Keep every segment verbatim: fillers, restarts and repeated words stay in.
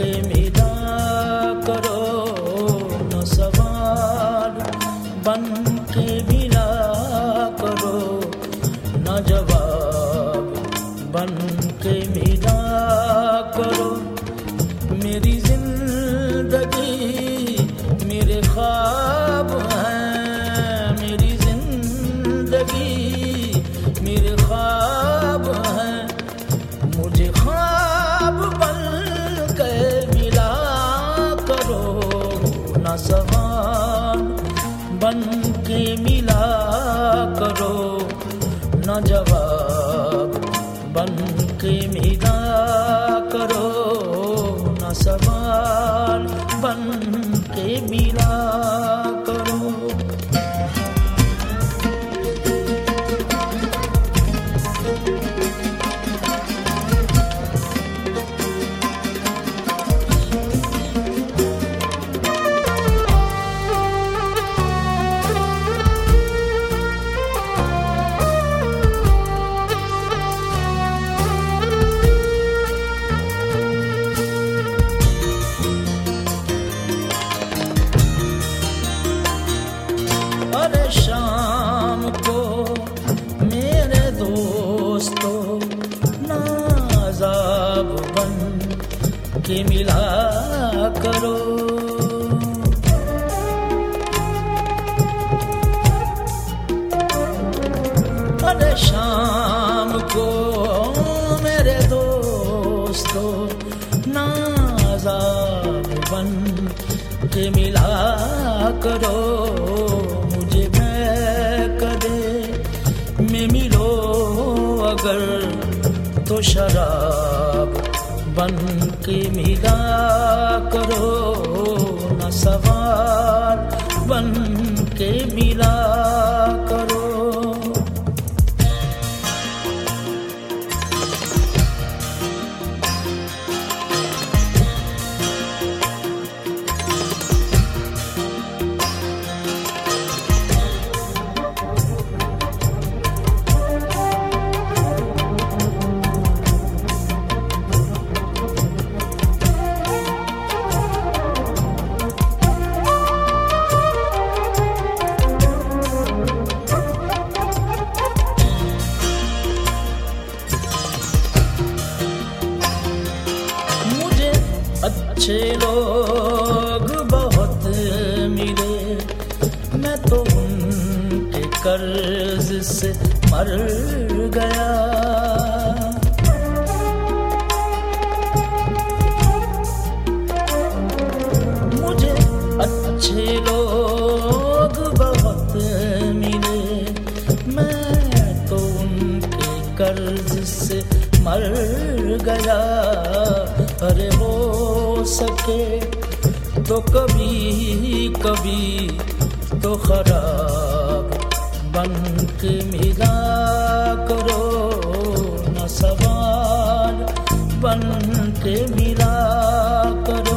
के मिला करो, न सवाल बन के मिला करो, न जवाब बन के मिला करो। मेरी जिंदगी मेरे ख्वाब हैं, मेरी जिंदगी मेरे ख्वाब हैं, मुझे ख्वाब बन के मिला करो, न सवाल बन के मिला करो, न जवाब बन के मिला करो, न सवाल बन के मिला करो। अरे शाम को मेरे दोस्तों नाज़ाब बन के मिला करो। अरे शाम को मेरे दोस्तों नाज़ाब बन के मिला करो, मुझे कदे में मिलो अगर तो शराब बन के मिला करो, न सवाल बन के मिला करो। अच्छे लोग बहुत मिले, मैं तो उनके कर्ज से मर गया। मुझे अच्छे लोग बहुत मिले, मैं तो उनके कर्ज से मर गया। अरे हो सके तो कभी कभी तो खराब बन के मिला करो, न सवाल बन के मिला करो।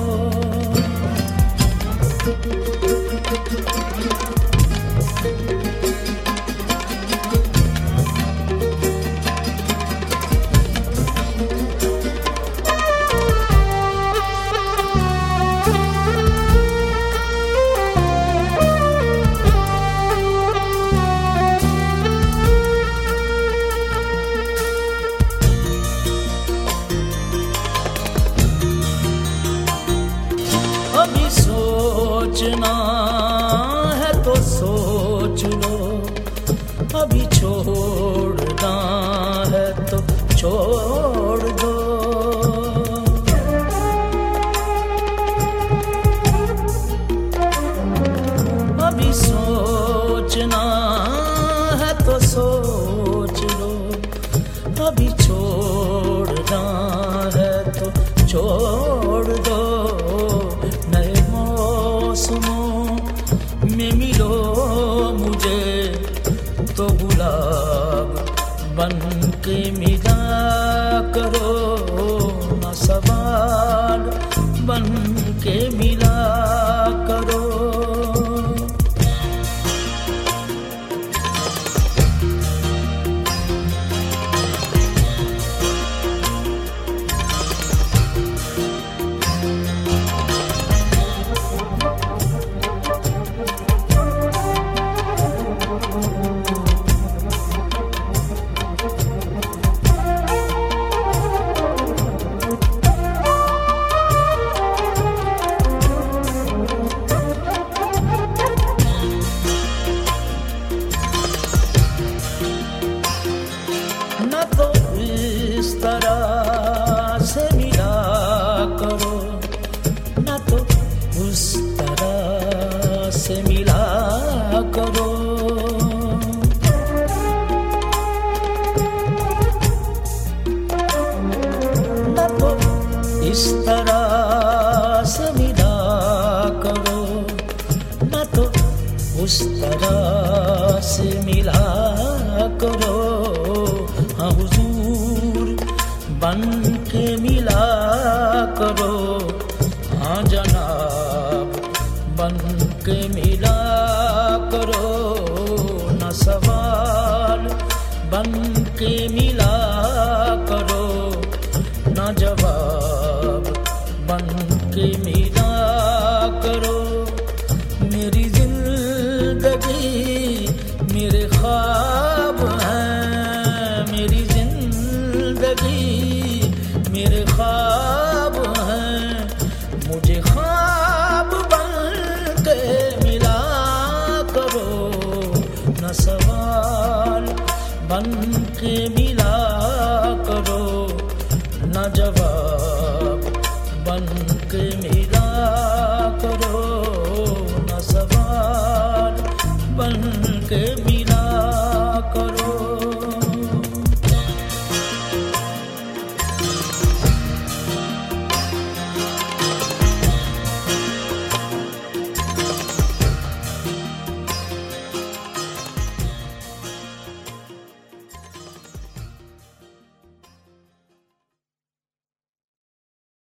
अभी सोचना है तो सोच लो, अभी छोड़ना है तो छोड़ दो। अभी सोचना है तो सोच लो, अभी छोड़ना है तो छोड़ दो। में मिलो मुझे तो गुलाब बन के मिला करो, न सवाल बन के मिला करो। हाँ जनाब बन के मिला करो, न सवाल बन के मिला करो, न जवाब बन के मिला करो। मेरी जिंदगी मेरे ख्वाब हैं, मेरी जिंदगी मेरे ख्वाब हैं, मुझे ख्वाब बन के मिला करो, न सवाल बन के मिला करो, न जवाब बन के मिला